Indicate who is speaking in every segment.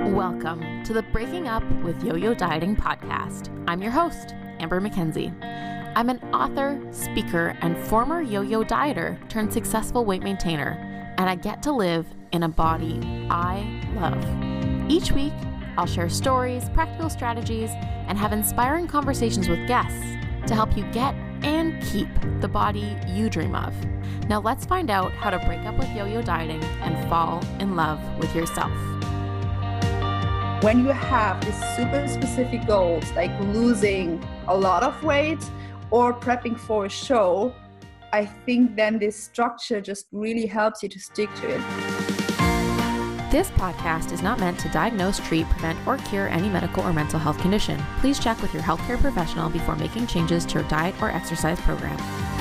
Speaker 1: Welcome to the Breaking Up with Yo-Yo Dieting podcast. I'm your host, Amber McKenzie. I'm an author, speaker, and former yo-yo dieter turned successful weight maintainer, and I get to live in a body I love. Each week, I'll share stories, practical strategies, and have inspiring conversations with guests to help you get and keep the body you dream of. Now let's find out how to break up with yo-yo dieting and fall in love with yourself.
Speaker 2: When you have these super specific goals, like losing a lot of weight or prepping for a show, I think then this structure just really helps you to stick to it.
Speaker 1: This podcast is not meant to diagnose, treat, prevent, or cure any medical or mental health condition. Please check with your healthcare professional before making changes to your diet or exercise program.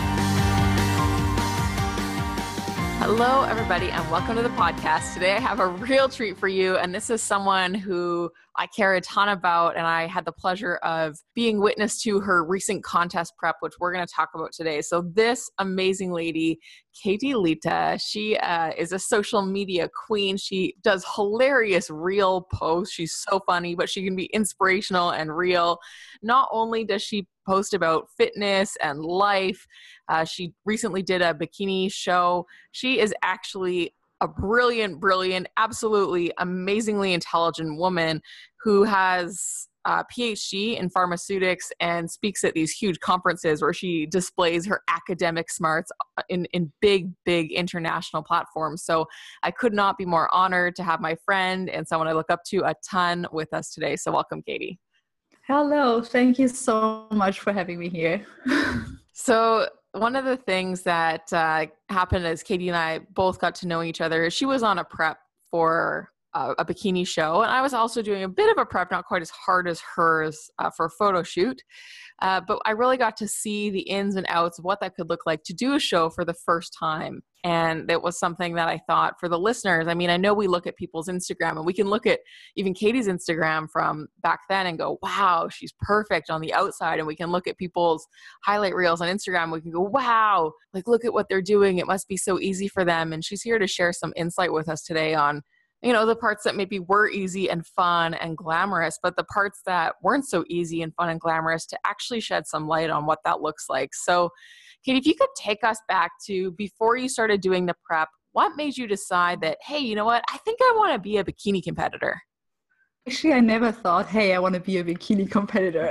Speaker 1: Hello, everybody, and welcome to the podcast. Today, I have a real treat for you, and this is someone who I care a ton about, and I had the pleasure of being witness to her recent contest prep, which we're going to talk about today. So this amazing lady, Katie Lita, she is a social media queen. She does hilarious reel posts. She's so funny, but she can be inspirational and real. Not only does she post about fitness and life, she recently did a bikini show. She is actually a brilliant, absolutely amazingly intelligent woman who has a PhD in pharmaceutics and speaks at these huge conferences where she displays her academic smarts in big international platforms. So I could not be more honored to have my friend and someone I look up to a ton with us today. So welcome, Katie.
Speaker 2: Hello, thank you so much for having me here.
Speaker 1: So one of the things that happened as Katie and I both got to know each other, she was on a prep for a bikini show, and I was also doing a bit of a prep, not quite as hard as hers, for a photo shoot. But I really got to see the ins and outs of what that could look like to do a show for the first time. And it was something that I thought for the listeners, I mean, I know we look at people's Instagram and we can look at even Katie's Instagram from back then and go, wow, she's perfect on the outside. And we can look at people's highlight reels on Instagram. We can go, wow, like, look at what they're doing. It must be so easy for them. And she's here to share some insight with us today on, you know, the parts that maybe were easy and fun and glamorous, but the parts that weren't so easy and fun and glamorous, to actually shed some light on what that looks like. So, Katie, if you could take us back to before you started doing the prep, what made you decide that, hey, you know what, I think I want to be a bikini competitor?
Speaker 2: Actually, I never thought, hey, I want to be a bikini competitor.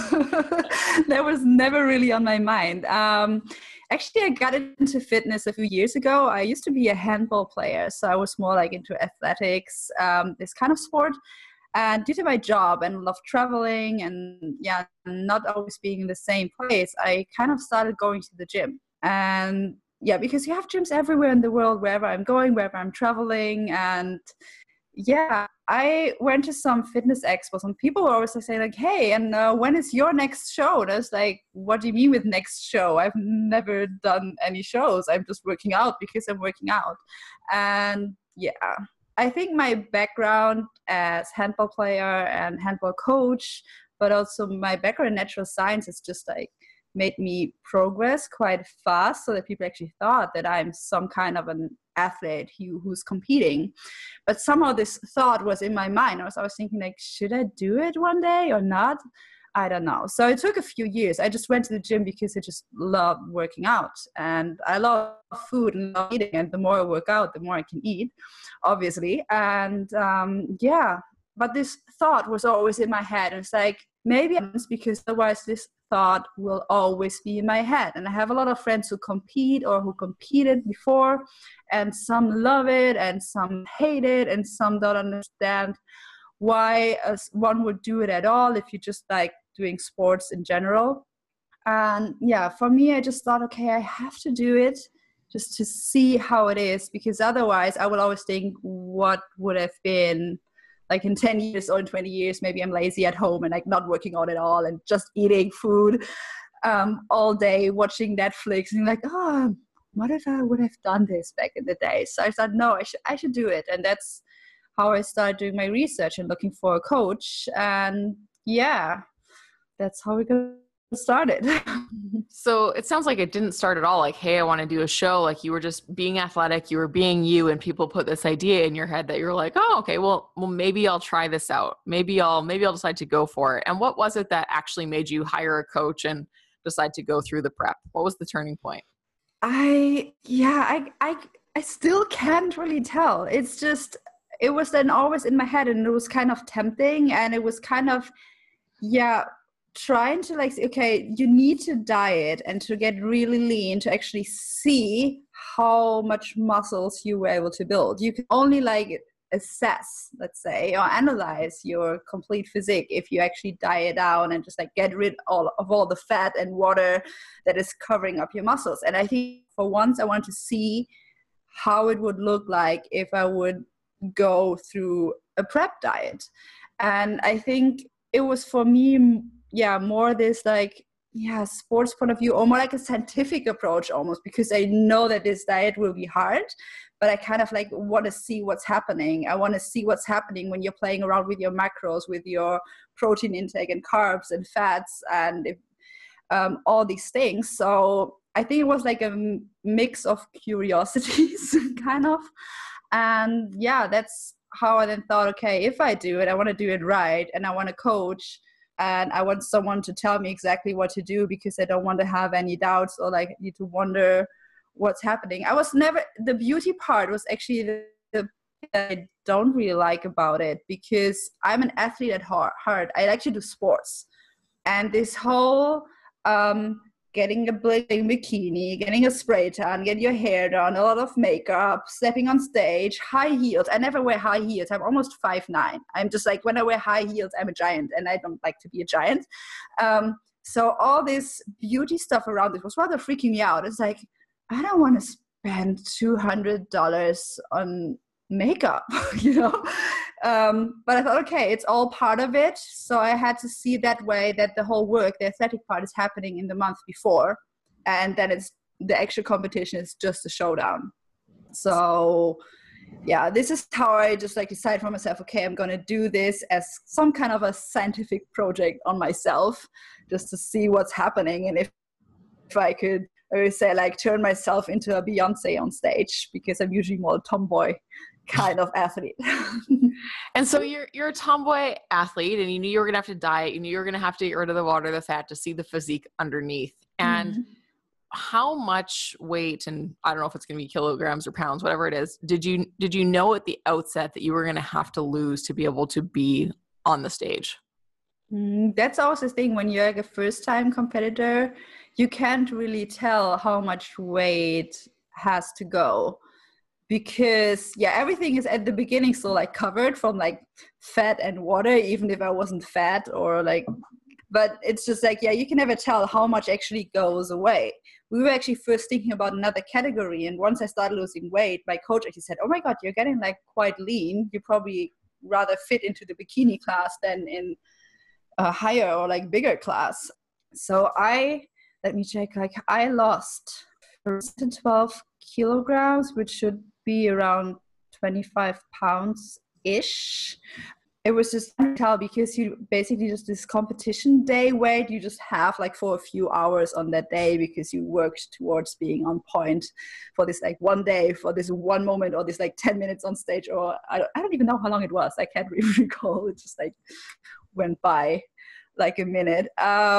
Speaker 2: That was never really on my mind. Actually, I got into fitness a few years ago. I used to be a handball player, so I was more like into athletics, this kind of sport. And due to my job and love traveling and not always being in the same place, I kind of started going to the gym. And because you have gyms everywhere in the world, wherever I'm going, wherever I'm traveling. And I went to some fitness expos and people were always saying like, hey, and when is your next show? And I was like, what do you mean with next show? I've never done any shows. I'm just working out because I'm working out. And I think my background as handball player and handball coach, but also my background in natural science is just like made me progress quite fast, so that people actually thought that I'm some kind of an athlete who's competing. But somehow this thought was in my mind. I was thinking like, should I do it one day or not? I don't know. So it took a few years. I just went to the gym because I just love working out, and I love food and love eating. And the more I work out, the more I can eat, obviously. And but this thought was always in my head. And it's like, maybe it's because otherwise this thought will always be in my head. And I have a lot of friends who compete or who competed before, and some love it and some hate it and some don't understand why one would do it at all if you just like doing sports in general. And for me, I just thought, okay, I have to do it just to see how it is, because otherwise I will always think, what would have been like in 10 years or in 20 years, maybe I'm lazy at home and like not working out at all and just eating food all day, watching Netflix, and like, oh, what if I would have done this back in the day? So I thought, no, I should do it. And that's how I started doing my research and looking for a coach. And that's how we got started.
Speaker 1: So it sounds like it didn't start at all like, hey, I want to do a show. Like you were just being athletic, you were being you, and people put this idea in your head that you're like, oh, okay, well, maybe I'll try this out. Maybe I'll decide to go for it. And what was it that actually made you hire a coach and decide to go through the prep? What was the turning point?
Speaker 2: I still can't really tell. It's just, it was then always in my head, and it was kind of tempting, and it was kind of, trying to like say, okay, you need to diet and to get really lean to actually see how much muscles you were able to build. You can only like assess, let's say, or analyze your complete physique if you actually diet down and just like get rid of all the fat and water that is covering up your muscles. And I think for once I want to see how it would look like if I would go through a prep diet. And I think it was for me, more this like, sports point of view, or more like a scientific approach almost, because I know that this diet will be hard, but I kind of like want to see what's happening. I want to see what's happening when you're playing around with your macros, with your protein intake and carbs and fats and all these things. So I think it was like a mix of curiosities kind of. And that's how I then thought, okay, if I do it, I want to do it right. And I want to coach, and I want someone to tell me exactly what to do, because I don't want to have any doubts or like need to wonder what's happening. The beauty part was actually the I don't really like about it, because I'm an athlete at heart. I like to do sports. And this whole getting a bling bikini, getting a spray tan, getting your hair done, a lot of makeup, stepping on stage, high heels. I never wear high heels. I'm almost 5'9". I'm just like, when I wear high heels, I'm a giant, and I don't like to be a giant. So all this beauty stuff around it was rather freaking me out. It's like, I don't want to spend $200 on makeup, but I thought, okay, it's all part of it. So I had to see that way, that the whole work, the athletic part, is happening in the month before, and then it's the actual competition is just a showdown. So this is how I just like decide for myself, okay, I'm going to do this as some kind of a scientific project on myself, just to see what's happening. And if I could, I would say, like, turn myself into a Beyonce on stage, because I'm usually more a tomboy kind of athlete.
Speaker 1: And so you're a tomboy athlete, and you knew you were going to have to diet. You knew you were going to have to get rid of the water, the fat, to see the physique underneath. And how much weight, and I don't know if it's going to be kilograms or pounds, whatever it is, did you know at the outset that you were going to have to lose to be able to be on the stage?
Speaker 2: That's always the thing. When you're like a first-time competitor, you can't really tell how much weight has to go, because everything is at the beginning so like covered from like fat and water, even if I wasn't fat or like, but it's just like, you can never tell how much actually goes away. We were actually first thinking about another category, and once I started losing weight, my coach actually said, oh my God, you're getting like quite lean. You probably rather fit into the bikini class than in a higher or like bigger class. So let me check, like I lost 12 kilograms, which should be around 25 pounds ish. It was just tell, because you basically just this competition day weight you just have like for a few hours on that day, because you worked towards being on point for this like one day, for this one moment, or this like 10 minutes on stage, or I don't even know how long it was. I can't really recall. It just like went by like a minute.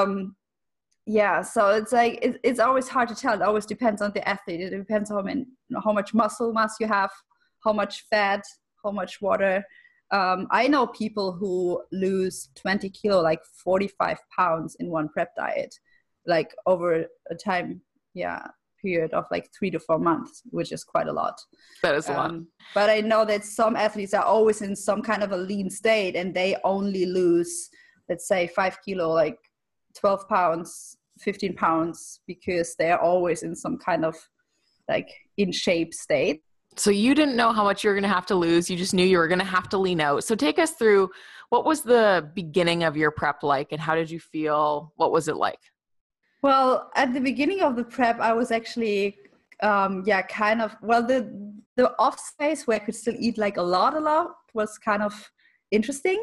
Speaker 2: So it's like it's always hard to tell. It always depends on the athlete. It depends on how much muscle mass you have, how much fat, how much water. I know people who lose 20 kilo, like 45 pounds in one prep diet, like over a time period of like 3 to 4 months, which is quite a lot.
Speaker 1: That is a lot.
Speaker 2: But I know that some athletes are always in some kind of a lean state, and they only lose, let's say, 5 kilo, like 12 pounds, 15 pounds, because they're always in some kind of like in shape state.
Speaker 1: So you didn't know how much you were going to have to lose. You just knew you were going to have to lean out. So take us through, what was the beginning of your prep like, and how did you feel? What was it like?
Speaker 2: Well, at the beginning of the prep, I was actually, kind of, well, the off space where I could still eat like a lot was kind of interesting.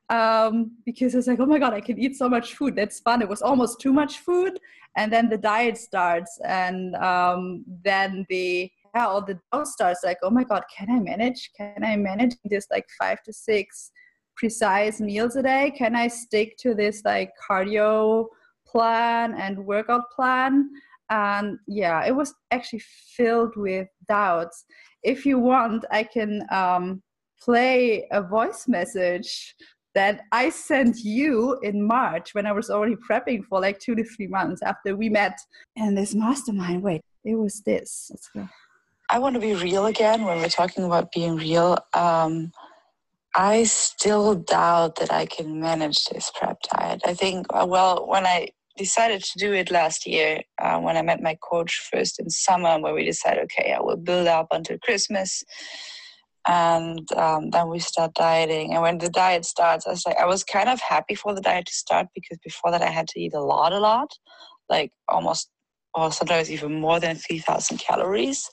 Speaker 2: because it's like, oh my God, I can eat so much food. That's fun. It was almost too much food. And then the diet starts, and then all the doubt starts, like, oh my God, can I manage? Can I manage this like 5 to 6 precise meals a day? Can I stick to this like cardio plan and workout plan? And yeah, it was actually filled with doubts. If you want, I can play a voice message that I sent you in March when I was already prepping for like 2 to 3 months after we met in this mastermind. Wait, it was this. Let's go.
Speaker 3: I want to be real again when we're talking about being real. I still doubt that I can manage this prep diet. I think, when I decided to do it last year, when I met my coach first in summer, where we decided, okay, I will build up until Christmas. And then we start dieting. And when the diet starts, I was kind of happy for the diet to start, because before that I had to eat a lot, like almost, or sometimes even more than 3,000 calories.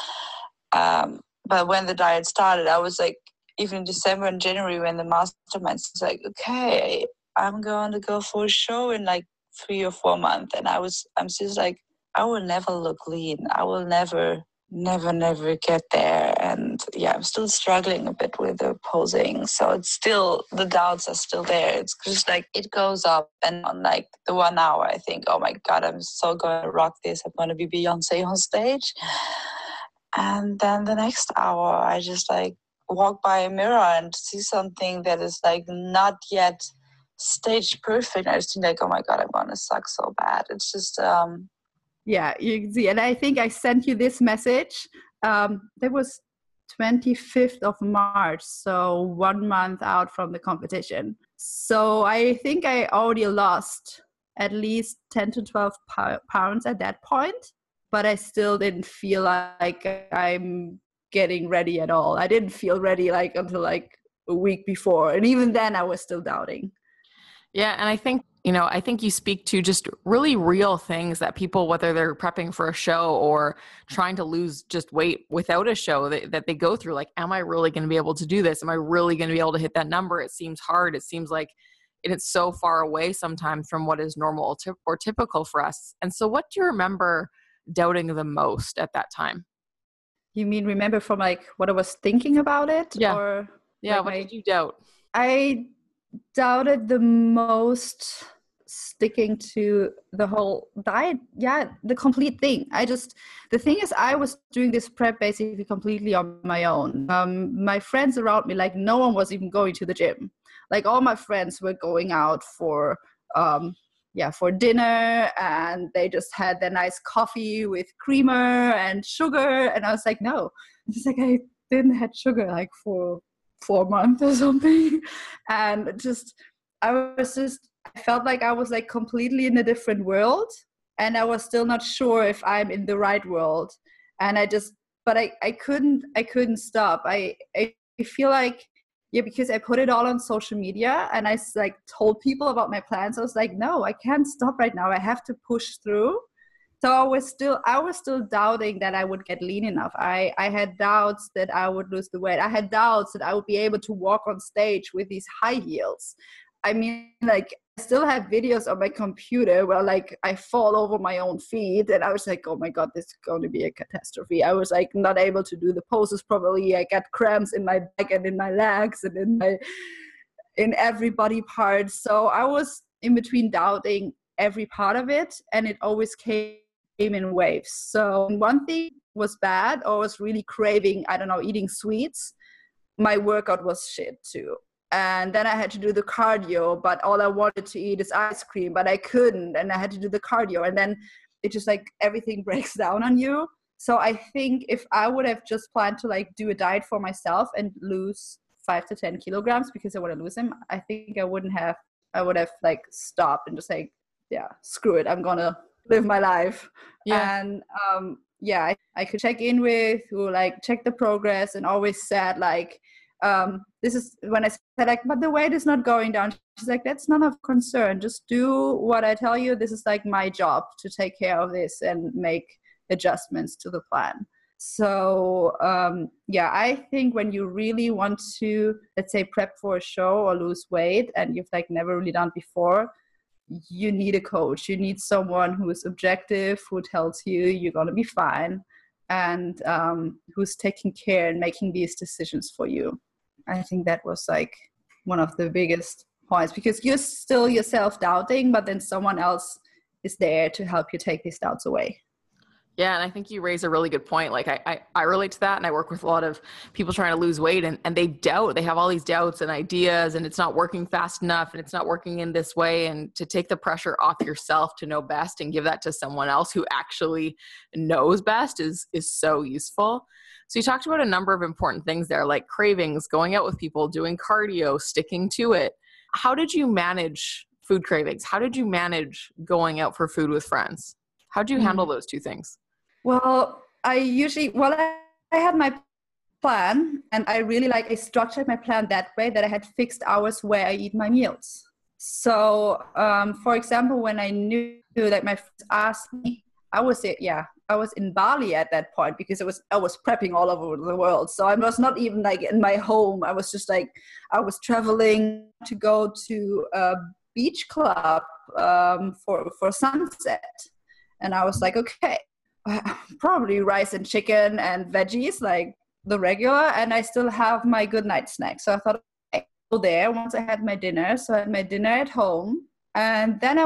Speaker 3: But when the diet started, I was like, even in December and January, when the mastermind was like, okay, I'm going to go for a show in like 3 or 4 months. And I'm just like, I will never look lean. I will never get there. And yeah, I'm still struggling a bit with the posing. So it's still, the doubts are still there. It's just like, it goes up and on. Like the 1 hour, I think, oh my God, I'm so going to rock this. I'm going to be Beyonce on stage. And then the next hour, I just like walk by a mirror and see something that is like not yet stage perfect. I just think like, oh my God, I'm going to suck so bad. It's just,
Speaker 2: yeah, you can see. And I think I sent you this message. That was 25th of March, so 1 month out from the competition. So I think I already lost at least 10 to 12 pounds at that point, but I still didn't feel like I'm getting ready at all. I didn't feel ready like until like a week before. And even then I was still doubting.
Speaker 1: Yeah. And I think you speak to just really real things that people, whether they're prepping for a show or trying to lose just weight without a show, that they go through. Like, am I really going to be able to do this? Am I really going to be able to hit that number? It seems hard. It seems like it's so far away sometimes from what is normal or typical for us. And so what do you remember doubting the most at that time?
Speaker 2: You mean remember from like what I was thinking about it?
Speaker 1: Yeah.
Speaker 2: Or
Speaker 1: yeah. What did you doubt?
Speaker 2: I doubted the most sticking to the whole diet. Yeah, the complete thing. The thing is, I was doing this prep basically completely on my own. My friends around me, like no one was even going to the gym. Like all my friends were going out for dinner, and they just had their nice coffee with creamer and sugar. And I was like, no, it's like I didn't have sugar like for 4 months or something. And I felt like I was like completely in a different world, and I was still not sure if I'm in the right world. And I couldn't stop. I feel like, yeah, because I put it all on social media and I like told people about my plans. I was like, no, I can't stop right now. I have to push through. So I was still doubting that I would get lean enough. I had doubts that I would lose the weight. I had doubts that I would be able to walk on stage with these high heels. I mean, like, I still have videos on my computer where like I fall over my own feet, and I was like, oh my God, this is going to be a catastrophe. I was like not able to do the poses properly. I got cramps in my back and in my legs and in every body part. So I was in between doubting every part of it, and it always came in waves. So one thing was bad, or was really craving, I don't know, eating sweets. My workout was shit too. And then I had to do the cardio, but all I wanted to eat is ice cream, but I couldn't, and I had to do the cardio, and then it just like everything breaks down on you. So I think if I would have just planned to like do a diet for myself and lose 5 to 10 kilograms because I want to lose them, I think I would have like stopped and just like, yeah, screw it, I'm gonna live my life.
Speaker 1: Yeah.
Speaker 2: And I could check in with who like check the progress, and always said like, this is when I said like, but the weight is not going down. She's like, that's none of concern. Just do what I tell you. This is like my job to take care of this and make adjustments to the plan. So yeah, I think when you really want to, let's say, prep for a show or lose weight and you've like never really done before, you need a coach. You need someone who is objective, who tells you you're going to be fine, and who's taking care and making these decisions for you. I think that was like one of the biggest points, because you're still yourself doubting, but then someone else is there to help you take these doubts away.
Speaker 1: Yeah, and I think you raise a really good point. Like I relate to that, and I work with a lot of people trying to lose weight, and they doubt. They have all these doubts and ideas, and it's not working fast enough, and it's not working in this way. And to take the pressure off yourself to know best and give that to someone else who actually knows best is so useful. So you talked about a number of important things there, like cravings, going out with people, doing cardio, sticking to it. How did you manage food cravings? How did you manage going out for food with friends? How do you handle those two things?
Speaker 2: Well, I had my plan, and I structured my plan that way that I had fixed hours where I eat my meals. So, for example, when I knew that my friends asked me, I was in Bali at that point, because I was prepping all over the world. So I was not even like in my home. I was just like, I was traveling to go to a beach club for sunset. And I was like, okay, probably rice and chicken and veggies, like the regular, and I still have my good night snack. So I thought, okay, go there once I had my dinner. So I had my dinner at home, and then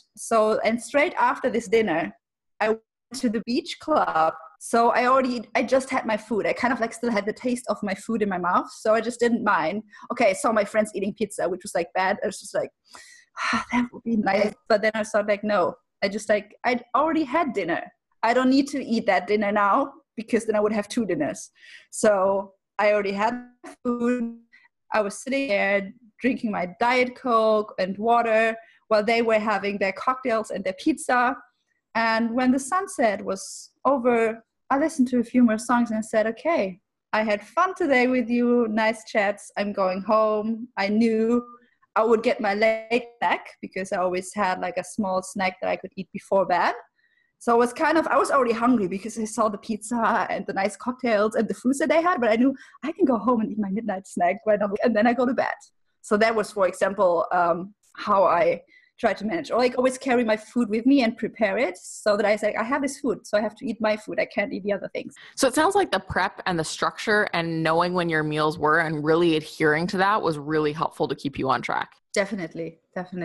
Speaker 2: and straight after this dinner, I went to the beach club. So I just had my food. I kind of like still had the taste of my food in my mouth. So I just didn't mind. Okay, I saw my friends eating pizza, which was like bad. I was just like, that would be nice. But then I thought like, no, I'd already had dinner. I don't need to eat that dinner now, because then I would have 2 dinners. So I already had food. I was sitting there drinking my Diet Coke and water while they were having their cocktails and their pizza. And when the sunset was over, I listened to a few more songs and said, okay, I had fun today with you. Nice chats. I'm going home. I knew I would get my late snack, because I always had like a small snack that I could eat before bed. So I was already hungry because I saw the pizza and the nice cocktails and the foods that they had, but I knew I can go home and eat my midnight snack right now, and then I go to bed. So that was, for example, how I try to manage. Or like always carry my food with me and prepare it, so that I say, I have this food, so I have to eat my food. I can't eat the other things.
Speaker 1: So it sounds like the prep and the structure and knowing when your meals were and really adhering to that was really helpful to keep you on track.
Speaker 2: Definitely.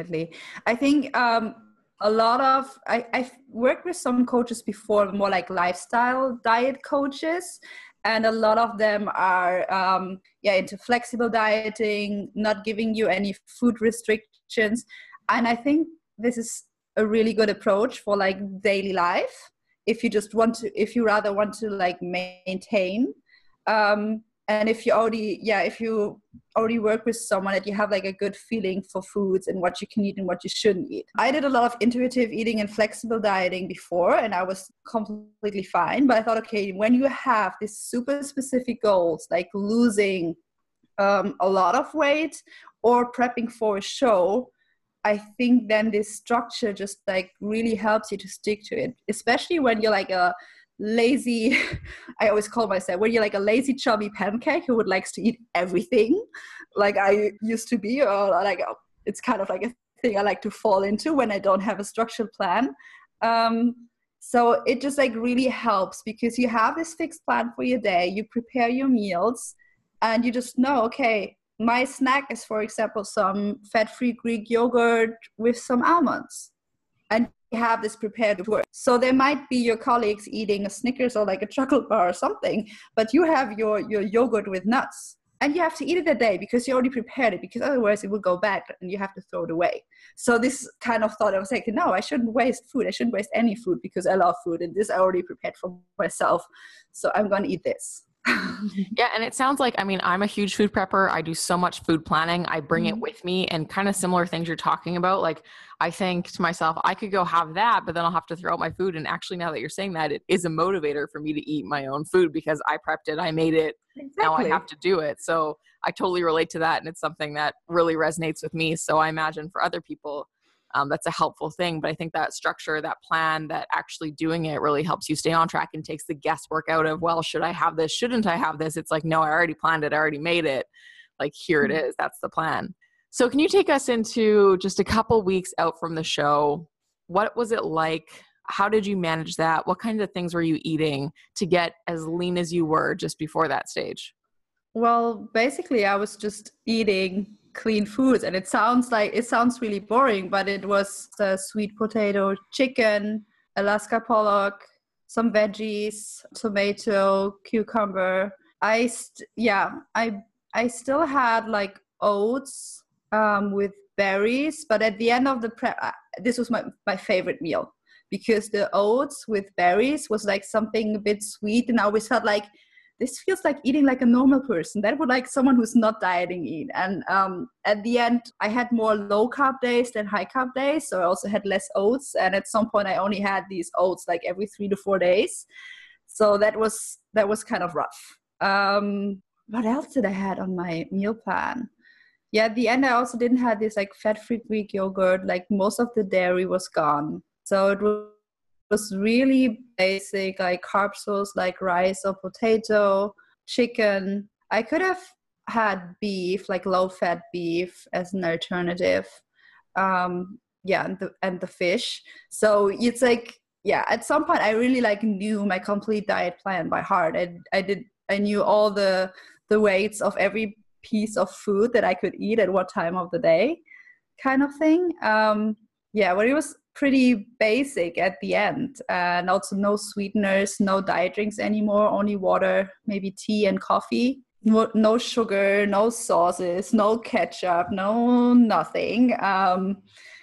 Speaker 2: I think I've worked with some coaches before, more like lifestyle diet coaches, and a lot of them are into flexible dieting, not giving you any food restrictions. And I think this is a really good approach for like daily life, if you rather want to like maintain. And if you already work with someone that you have like a good feeling for foods and what you can eat and what you shouldn't eat. I did a lot of intuitive eating and flexible dieting before, and I was completely fine. But I thought, okay, when you have these super specific goals, like losing a lot of weight or prepping for a show, I think then this structure just like really helps you to stick to it, especially when you're like a lazy, I always call myself, when you're like a lazy chubby pancake who would likes to eat everything, like I used to be, or like it's kind of like a thing I like to fall into when I don't have a structured plan. So it just like really helps, because you have this fixed plan for your day, you prepare your meals, and you just know, okay, my snack is, for example, some fat-free Greek yogurt with some almonds. And you have this prepared to work. So there might be your colleagues eating a Snickers or like a chocolate bar or something, but you have your yogurt with nuts. And you have to eat it that day because you already prepared it, because otherwise it will go bad and you have to throw it away. So this kind of thought, I was like, no, I shouldn't waste food. I shouldn't waste any food, because I love food, and this I already prepared for myself. So I'm going to eat this.
Speaker 1: Yeah. And it sounds like, I mean, I'm a huge food prepper. I do so much food planning. I bring it with me, and kind of similar things you're talking about. Like, I think to myself, I could go have that, but then I'll have to throw out my food. And actually, now that you're saying that, it is a motivator for me to eat my own food, because I prepped it, I made it. Exactly. Now I have to do it. So I totally relate to that. And it's something that really resonates with me. So I imagine for other people, that's a helpful thing. But I think that structure, that plan, that actually doing it really helps you stay on track and takes the guesswork out of, well, should I have this? Shouldn't I have this? It's like, no, I already planned it. I already made it. Like, here it is. That's the plan. So can you take us into just a couple weeks out from the show? What was it like? How did you manage that? What kind of things were you eating to get as lean as you were just before that stage?
Speaker 2: Well, basically, I was just eating clean foods, and it sounds really boring, but it was the sweet potato, chicken, Alaska pollock, some veggies, tomato, cucumber. I still had like oats with berries, but at the end of the prep, this was my favorite meal, because the oats with berries was like something a bit sweet, and I always felt like this feels like eating like a normal person. That would like someone who's not dieting eat. And at the end, I had more low carb days than high carb days. So I also had less oats. And at some point, I only had these oats like every 3 to 4 days. So that was kind of rough. What else did I had on my meal plan? Yeah, at the end, I also didn't have this like fat-free Greek yogurt. Like most of the dairy was gone. So it was really basic, like carb source, like rice or potato, chicken. I could have had beef, like low-fat beef, as an alternative. And the fish. So it's like, yeah, at some point I really like knew my complete diet plan by heart. I knew all the weights of every piece of food that I could eat at what time of the day, kind of thing. But it was pretty basic at the end, and also no sweeteners, no diet drinks anymore, only water, maybe tea and coffee. No sugar, no sauces, no ketchup, no nothing. And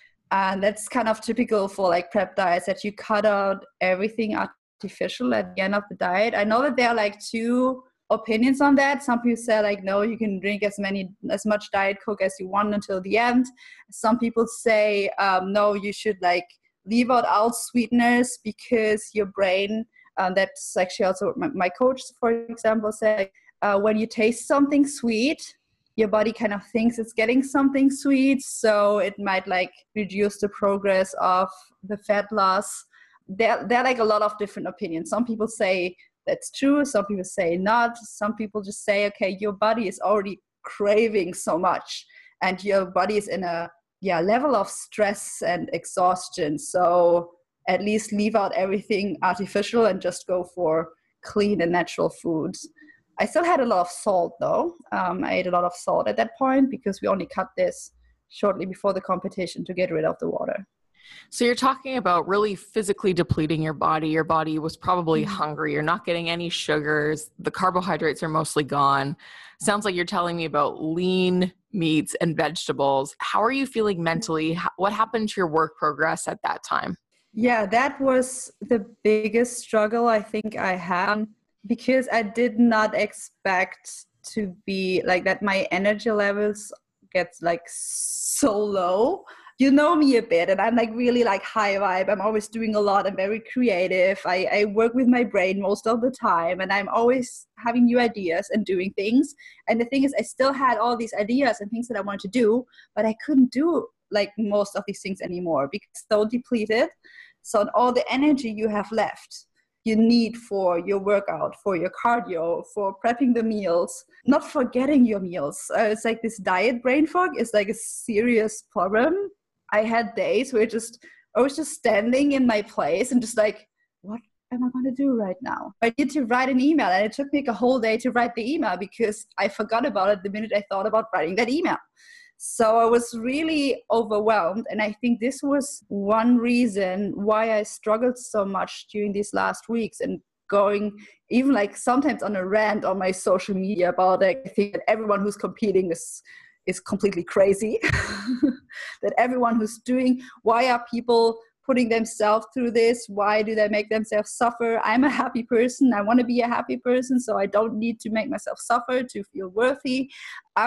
Speaker 2: that's kind of typical for like prep diets, that you cut out everything artificial at the end of the diet. I know that there are like two opinions on that. Some people say like, no, you can drink as much Diet Coke as you want until the end. Some people say no, you should like leave out sweeteners, because your brain, that's actually also my coach, for example, said when you taste something sweet, your body kind of thinks it's getting something sweet, so it might like reduce the progress of the fat loss. There are like a lot of different opinions. Some people say that's true, some people say not. Some people just say, okay, your body is already craving so much, and your body is in a level of stress and exhaustion, so at least leave out everything artificial and just go for clean and natural foods. I still had a lot of salt though. I ate a lot of salt at that point, because we only cut this shortly before the competition to get rid of the water.
Speaker 1: So you're talking about really physically depleting your body. Your body was probably hungry. You're not getting any sugars. The carbohydrates are mostly gone. Sounds like you're telling me about lean meats and vegetables. How are you feeling mentally? What happened to your work progress at that time?
Speaker 2: Yeah, that was the biggest struggle I think I had, because I did not expect to be like that. My energy levels gets like so low. You know me a bit, and I'm like really like high vibe. I'm always doing a lot. I'm very creative. I work with my brain most of the time, and I'm always having new ideas and doing things. And the thing is, I still had all these ideas and things that I wanted to do, but I couldn't do like most of these things anymore, because so depleted. So all the energy you have left, you need for your workout, for your cardio, for prepping the meals, not forgetting your meals. It's like this diet brain fog is like a serious problem. I had days where I was just standing in my place and just like, what am I going to do right now? I need to write an email, and it took me a whole day to write the email, because I forgot about it the minute I thought about writing that email. So I was really overwhelmed, and I think this was one reason why I struggled so much during these last weeks, and going even like sometimes on a rant on my social media about like, I think that everyone who's competing is completely crazy. That everyone who's doing, why are people putting themselves through this? Why do they make themselves suffer? I'm a happy person. I want to be a happy person, so I don't need to make myself suffer to feel worthy. I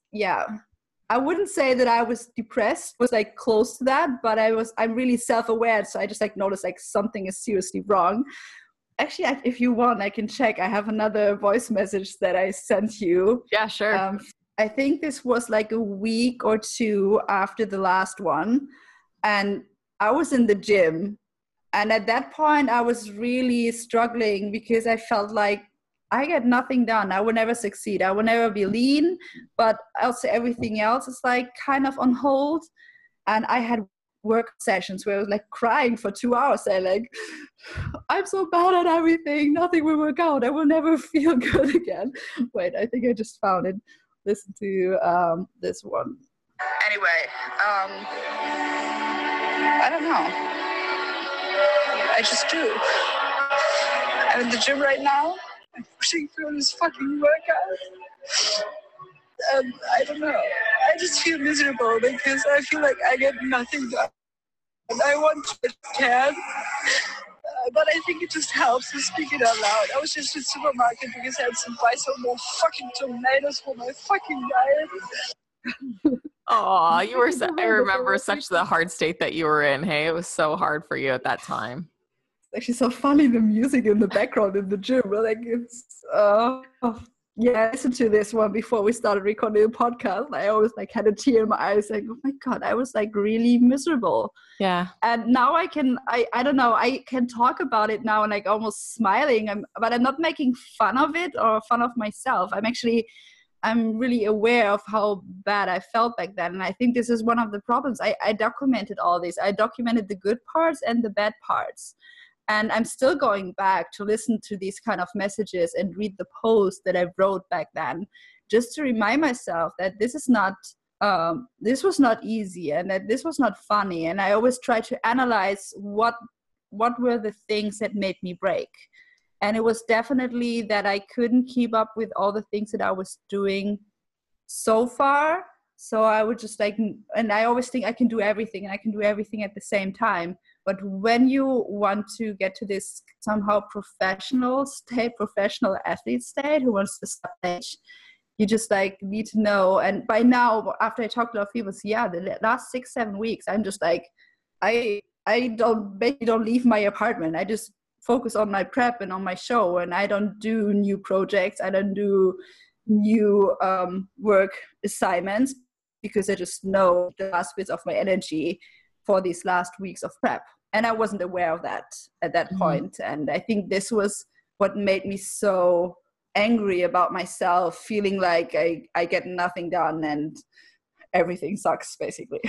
Speaker 2: wouldn't say that I was depressed. I was like close to that, but I'm really self-aware. So I just like noticed like something is seriously wrong. Actually, if you want, I can check. I have another voice message that I sent you.
Speaker 1: Yeah, sure.
Speaker 2: I think this was like a week or two after the last one. And I was in the gym. And at that point, I was really struggling because I felt like I get nothing done. I will never succeed. I will never be lean, but also everything else is like kind of on hold. And I had work sessions where I was like crying for 2 hours. I like, I'm so bad at everything. Nothing will work out. I will never feel good again. Wait, I think I just found it. Listen to this one. Anyway, I don't know. I just do. I'm in the gym right now. I'm pushing through this fucking workout. I don't know. I just feel miserable because I feel like I get nothing done. And I want to can, but I think it just helps to speak it out loud. I was just in the supermarket because I had to buy some more fucking tomatoes for my fucking diet.
Speaker 1: Oh, you were. I remember such the hard state that you were in. Hey, it was so hard for you at that time.
Speaker 2: It's actually so funny, the music in the background in the gym. Like it's yeah, I listened to this one before we started recording the podcast. I always like had a tear in my eyes, like, oh my God, I was like really miserable.
Speaker 1: Yeah.
Speaker 2: And now I don't know, I can talk about it now and like almost smiling, but I'm not making fun of it or fun of myself. I'm really aware of how bad I felt back then. And I think this is one of the problems. I documented all this. I documented the good parts and the bad parts. And I'm still going back to listen to these kind of messages and read the posts that I wrote back then, just to remind myself that this was not easy and that this was not funny. And I always try to analyze what were the things that made me break. And it was definitely that I couldn't keep up with all the things that I was doing so far. So I would just like, and I always think I can do everything and I can do everything at the same time. But when you want to get to this somehow professional athlete state who wants to stage, you just like need to know. And by now, after I talked to a lot of people, the last 6-7 weeks, I'm just like, I don't leave my apartment. I just focus on my prep and on my show, and I don't do new projects. I don't do new work assignments because I just know the last bits of my energy for these last weeks of prep. And I wasn't aware of that at that point. And I think this was what made me so angry about myself, feeling like I get nothing done and everything sucks, basically.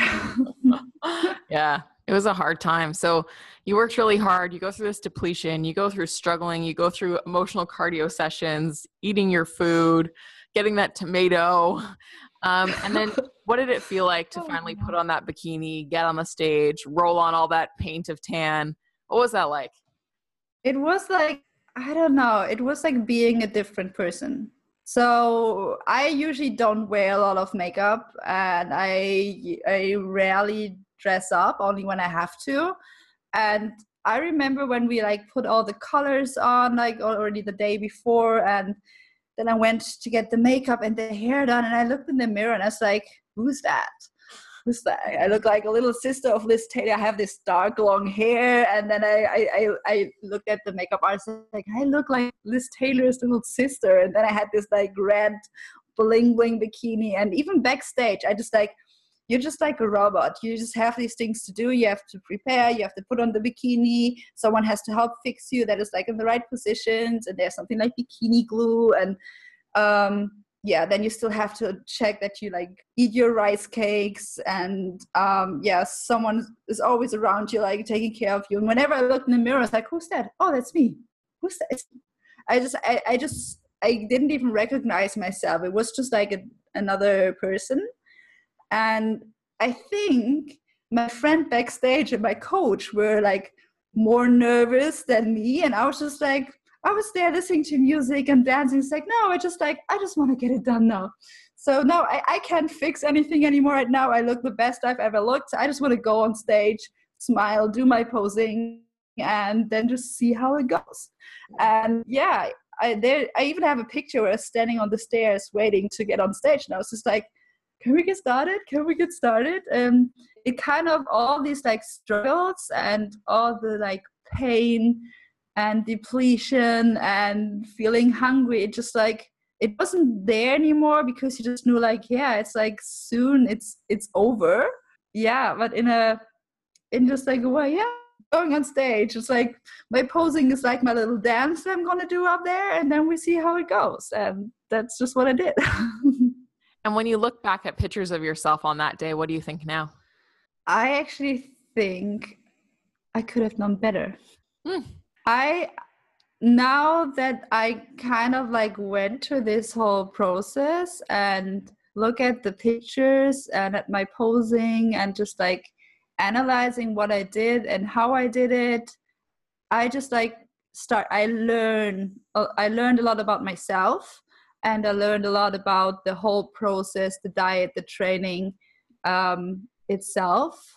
Speaker 1: Yeah, it was a hard time. So you worked really hard. You go through this depletion. You go through struggling. You go through emotional cardio sessions, eating your food, getting that tomato. And then what did it feel like to finally put on that bikini, get on the stage, roll on all that paint of tan? What was that like?
Speaker 2: It was like, I don't know, it was like being a different person. So I usually don't wear a lot of makeup, and I rarely dress up, only when I have to. And I remember when we like put all the colors on like already the day before, and then I went to get the makeup and the hair done, and I looked in the mirror and I was like, who's that? Who's that? I look like a little sister of Liz Taylor. I have this dark long hair. And then I looked at the makeup artist, like, I look like Liz Taylor's little sister. And then I had this like red bling bling bikini. And even backstage, I just like, you're just like a robot. You just have these things to do. You have to prepare. You have to put on the bikini. Someone has to help fix you that is like in the right positions. And there's something like bikini glue. And then you still have to check that you like eat your rice cakes. And someone is always around you, like taking care of you. And whenever I look in the mirror, it's like, who's that? Oh, that's me. Who's that? I didn't even recognize myself. It was just like another person. And I think my friend backstage and my coach were like more nervous than me. And I was just like, I was there listening to music and dancing. It's like, no, I just want to get it done now. So no, I can't fix anything anymore right now. I look the best I've ever looked. I just want to go on stage, smile, do my posing, and then just see how it goes. And yeah, I even have a picture where I was standing on the stairs waiting to get on stage. And I was just like, can we get started? It kind of all these like struggles and all the like pain and depletion and feeling hungry. It just like, it wasn't there anymore because you just knew like, yeah, it's like soon it's over. Yeah. But in a in just like a way, yeah, going on stage. It's like my posing is like my little dance that I'm gonna do up there, and then we see how it goes. And that's just what I did.
Speaker 1: And when you look back at pictures of yourself on that day, what do you think now?
Speaker 2: I actually think I could have done better. Now that I kind of like went through this whole process and look at the pictures and at my posing and just like analyzing what I did and how I did it, I just like I learned a lot about myself, and I learned a lot about the whole process, the diet, the training itself.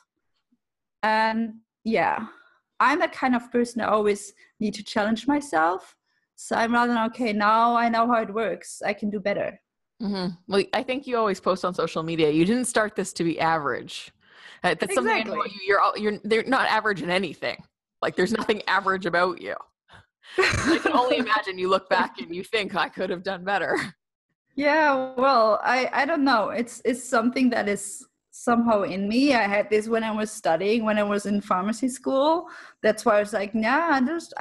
Speaker 2: And yeah, I'm that kind of person I always need to challenge myself. So I'm rather, okay, now I know how it works. I can do better.
Speaker 1: Mm-hmm. Well, I think you always post on social media. You didn't start this to be average. That's
Speaker 2: exactly.
Speaker 1: Something I know they're not average in anything. Like there's nothing average about you. I can only imagine you look back and you think I could have done better.
Speaker 2: Yeah, well, I don't know. It's something that is somehow in me. I had this when I was studying, when I was in pharmacy school. That's why I was like, nah,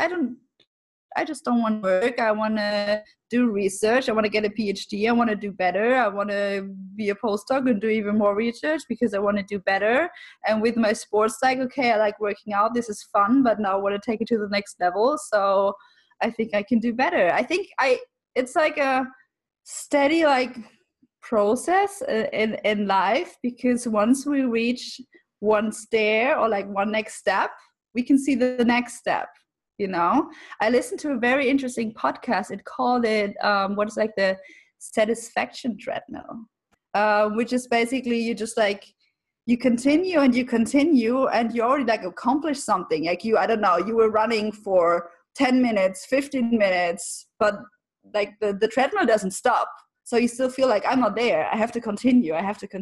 Speaker 2: I just don't want to work. I want to do research. I want to get a PhD. I want to do better. I want to be a postdoc and do even more research because I want to do better. And with my sports, like, okay, I like working out. This is fun, but now I want to take it to the next level. So I think I can do better. I think it's like a steady like process in life, because once we reach one stair or like one next step, we can see the next step. You know, I listened to a very interesting podcast. It called it what is like the satisfaction treadmill, which is basically you just like you continue and you already like accomplish something. Like I don't know, you were running for 10 minutes, 15 minutes, but like the treadmill doesn't stop. So you still feel like I'm not there. I have to continue.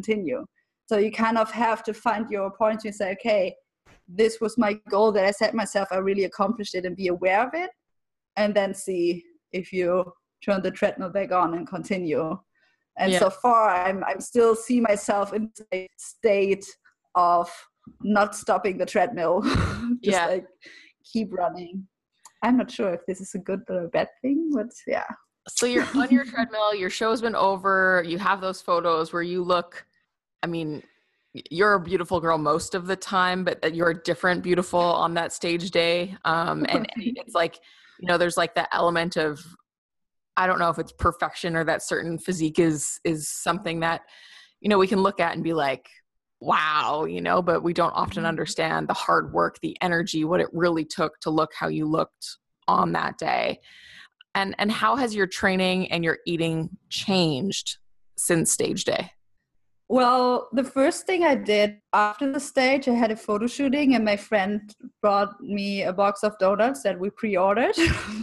Speaker 2: So you kind of have to find your point and say, okay, this was my goal that I set myself. I really accomplished it, and be aware of it, and then see if you turn the treadmill back on and continue. And so far, I'm still see myself in a state of not stopping the treadmill, just like keep running. I'm not sure if this is a good or a bad thing, but yeah.
Speaker 1: So you're on your treadmill, your show's been over, you have those photos where you look, I mean, you're a beautiful girl most of the time, but you're different beautiful on that stage day. And it's like, you know, there's like that element of, I don't know if it's perfection or that certain physique is something that, you know, we can look at and be like, wow, you know, but we don't often understand the hard work, the energy, what it really took to look how you looked on that day. And how has your training and your eating changed since stage day?
Speaker 2: Well, the first thing I did after the stage, I had a photo shooting, and my friend brought me a box of donuts that we pre-ordered.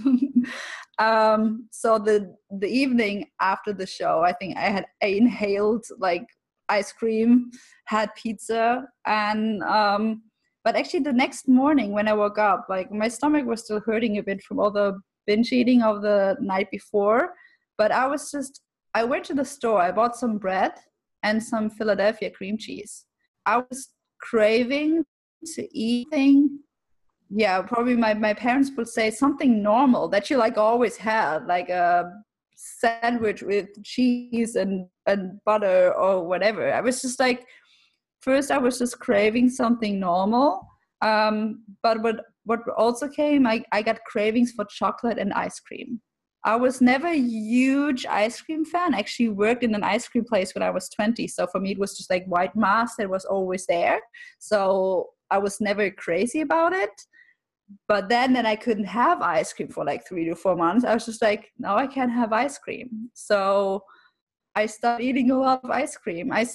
Speaker 2: So the evening after the show, I think I inhaled like ice cream, had pizza, and but actually the next morning when I woke up, like my stomach was still hurting a bit from all the binge eating of the night before. But I went to the store, I bought some bread and some Philadelphia cream cheese. I was craving to eating, probably my parents would say something normal that you like always had, like a sandwich with cheese and butter or whatever. I was just like, first I was just craving something normal. But what also came, I got cravings for chocolate and ice cream. I was never a huge ice cream fan. I actually worked in an ice cream place when I was 20. So for me, it was just like white mass that was always there. So I was never crazy about it. But then I couldn't have ice cream for like 3 to 4 months. I was just like, no, I can't have ice cream. So I started eating a lot of ice cream. I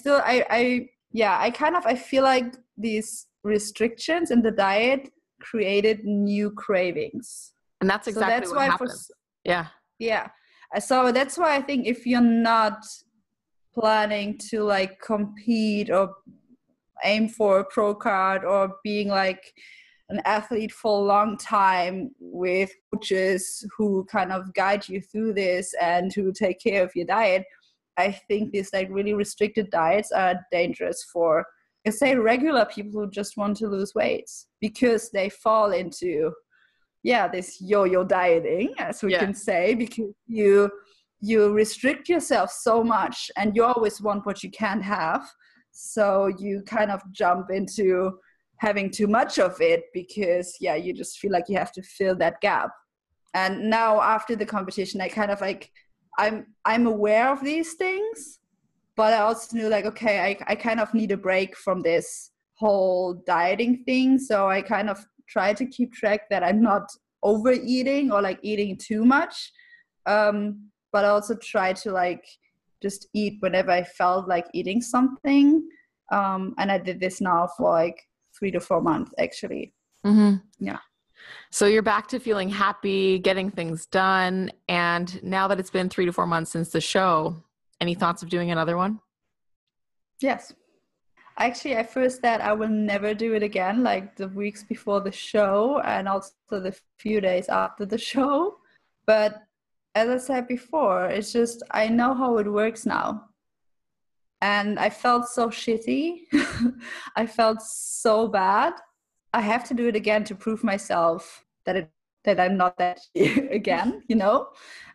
Speaker 2: feel like these restrictions in the diet created new cravings.
Speaker 1: And that's exactly what happens.
Speaker 2: Yeah. So that's why I think if you're not planning to like compete or aim for a pro card or being like an athlete for a long time with coaches who kind of guide you through this and who take care of your diet, I think these like really restricted diets are dangerous for say regular people who just want to lose weight because they fall into this yo-yo dieting, as we can say, because you restrict yourself so much and you always want what you can't have, so you kind of jump into having too much of it because you just feel like you have to fill that gap. And now after the competition, I kind of like I'm aware of these things, but I also knew like, okay, I kind of need a break from this whole dieting thing. So I kind of try to keep track that I'm not overeating or like eating too much. But I also try to like just eat whenever I felt like eating something. And I did this now for like 3 to 4 months actually.
Speaker 1: Mm-hmm.
Speaker 2: Yeah.
Speaker 1: So you're back to feeling happy, getting things done. And now that it's been 3 to 4 months since the show, any thoughts of doing another one?
Speaker 2: Yes. Actually, I first said I will never do it again, like the weeks before the show and also the few days after the show. But as I said before, it's just, I know how it works now. And I felt so shitty. I felt so bad. I have to do it again to prove myself that I'm not that again, you know?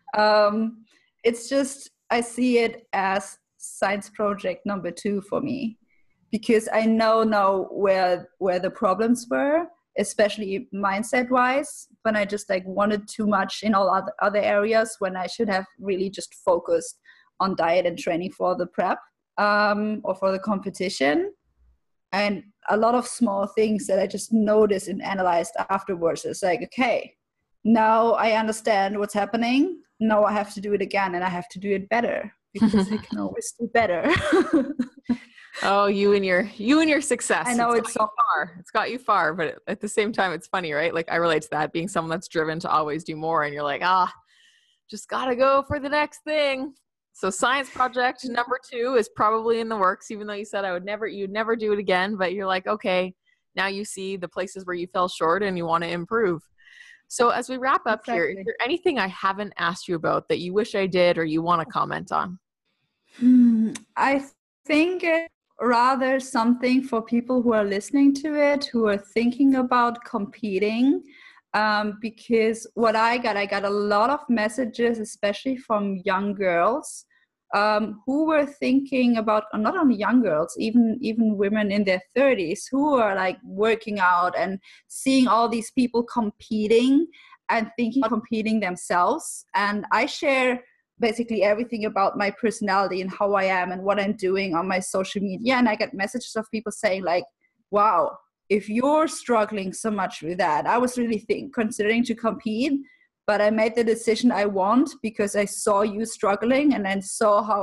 Speaker 2: It's just, I see it as science project number 2 for me, because I know where the problems were, especially mindset wise, when I just like wanted too much in all other areas, when I should have really just focused on diet and training for the prep or for the competition. And a lot of small things that I just noticed and analyzed afterwards. It's like, okay, now I understand what's happening. Now I have to do it again, and I have to do it better, because I can always do better.
Speaker 1: Oh, you and your success.
Speaker 2: I know
Speaker 1: it's so far. It's got you far, but at the same time, it's funny, right? Like I relate to that, being someone that's driven to always do more, and you're like, just gotta go for the next thing. So science project number 2 is probably in the works, even though you said you'd never do it again, but you're like, okay, now you see the places where you fell short and you want to improve. So as we wrap up here, is there anything I haven't asked you about that you wish I did or you want to comment on?
Speaker 2: I think it's rather something for people who are listening to it, who are thinking about competing. Because what I got a lot of messages, especially from young girls, who were thinking about, not only young girls, even women in their 30s, who are like working out and seeing all these people competing and thinking of competing themselves. And I share basically everything about my personality and how I am and what I'm doing on my social media. And I get messages of people saying like, wow, if you're struggling so much with that, I was really considering to compete, but I made the decision I want because I saw you struggling and then saw how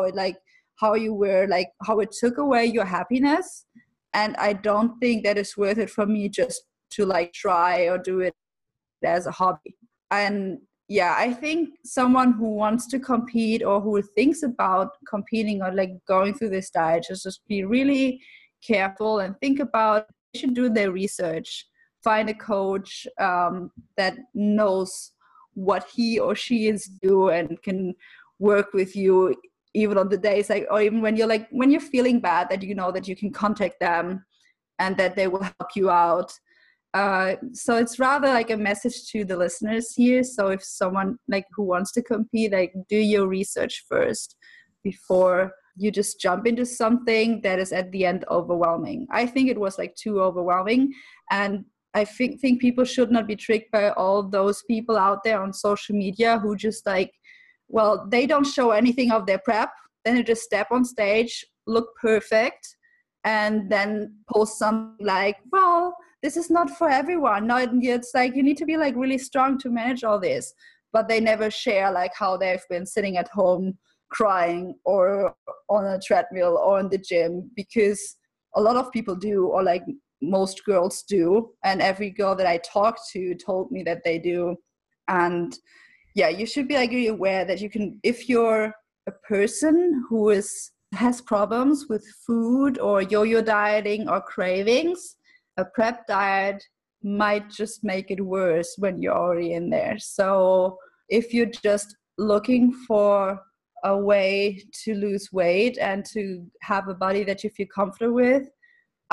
Speaker 2: it took away your happiness. And I don't think that it's worth it for me just to like try or do it as a hobby. And yeah, I think someone who wants to compete or who thinks about competing or like going through this diet, just be really careful and think about, they should do their research, find a coach that knows what he or she is doing and can work with you even on the days like, or even when you're feeling bad, that you know that you can contact them and that they will help you out. So it's rather like a message to the listeners here. So if someone like who wants to compete, like do your research first before you just jump into something that is at the end overwhelming. I think it was like too overwhelming, and I think people should not be tricked by all those people out there on social media who just like, well, they don't show anything of their prep. Then they just step on stage, look perfect, and then post something like, well, this is not for everyone. No, it's like you need to be like really strong to manage all this. But they never share like how they've been sitting at home crying or on a treadmill or in the gym, because a lot of people do, or like most girls do, and every girl that I talked to told me that they do. And yeah, you should be like really aware that you can, if you're a person who has problems with food or yo-yo dieting or cravings, a prep diet might just make it worse when you're already in there. So if you're just looking for a way to lose weight and to have a body that you feel comfortable with,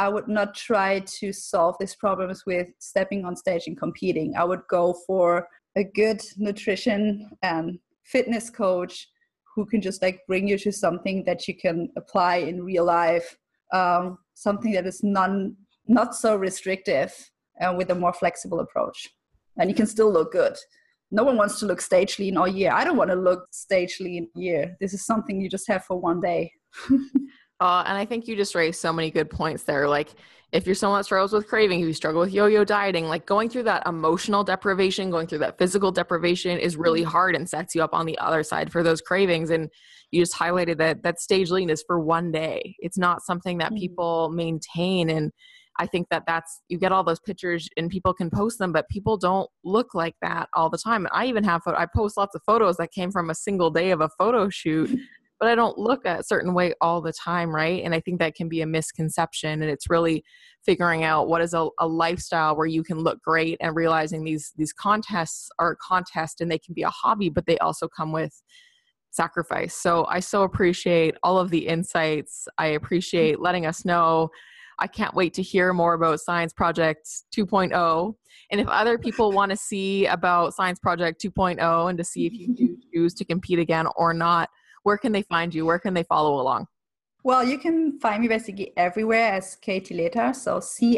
Speaker 2: I would not try to solve these problems with stepping on stage and competing. I would go for a good nutrition and fitness coach who can just like bring you to something that you can apply in real life, something that is not so restrictive, with a more flexible approach. And you can still look good. No one wants to look stage lean all year. I don't want to look stage lean all year. This is something you just have for one day.
Speaker 1: And I think you just raised so many good points there. Like if you're someone that struggles with craving, if you struggle with yo-yo dieting, like going through that emotional deprivation, going through that physical deprivation is really hard and sets you up on the other side for those cravings. And you just highlighted that stage lean is for one day. It's not something that people maintain. And I think you get all those pictures and people can post them, but people don't look like that all the time. I even I post lots of photos that came from a single day of a photo shoot, but I don't look a certain way all the time, right? And I think that can be a misconception. And it's really figuring out what is a lifestyle where you can look great, and realizing these contests are a contest and they can be a hobby, but they also come with sacrifice. So I so appreciate all of the insights. I appreciate letting us know. I can't wait to hear more about Science Project 2.0. And if other people want to see about Science Project 2.0 and to see if you do choose to compete again or not, where can they find you? Where can they follow along?
Speaker 2: Well, you can find me basically everywhere as Katie Leta. So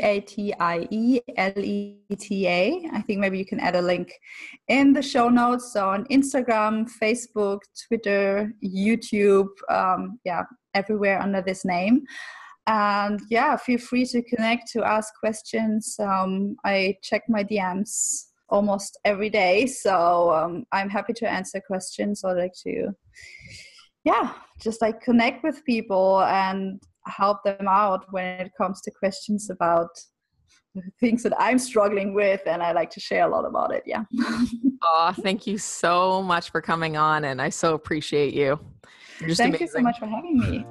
Speaker 2: CATIELETA. I think maybe you can add a link in the show notes. So on Instagram, Facebook, Twitter, YouTube, everywhere under this name. And feel free to connect, to ask questions. I check my DMs almost every day. So I'm happy to answer questions, or like to, just like connect with people and help them out when it comes to questions about things that I'm struggling with. And I like to share a lot about it. Yeah.
Speaker 1: Oh, thank you so much for coming on. And I so appreciate you. You're just
Speaker 2: Thank
Speaker 1: amazing.
Speaker 2: you so much for having me.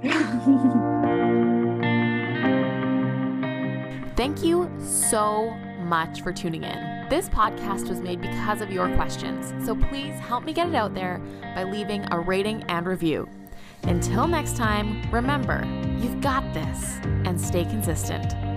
Speaker 4: Thank you so much for tuning in. This podcast was made because of your questions, so please help me get it out there by leaving a rating and review. Until next time, remember, you've got this, and stay consistent.